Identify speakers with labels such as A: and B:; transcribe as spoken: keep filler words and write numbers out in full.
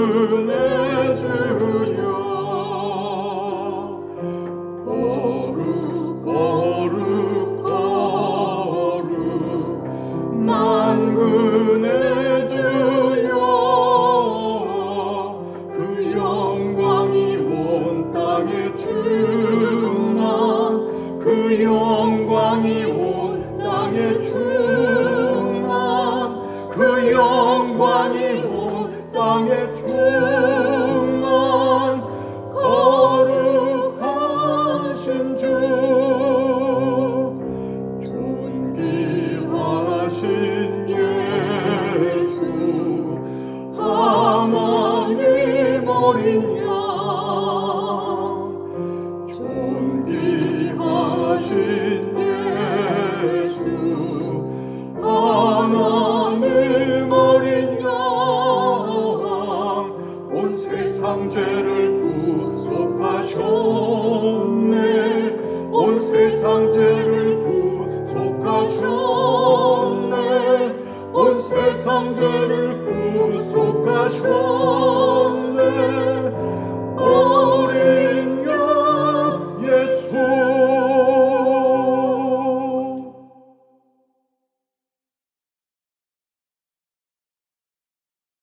A: 만군의 주여 거룩 거룩 거룩 만군의 주여 그 영광이 온 땅에 충만 그 영광이 온 땅에 충만 그 영광이 온 땅에 충만 거룩하신 주 존귀하신 예수 하나님 어린 양 존귀하신 예수 하나님 어린 양 온 세상 죄를 구속하셨네 온 세상 죄를 구속하셨네 온 세상 죄를 구속하셨네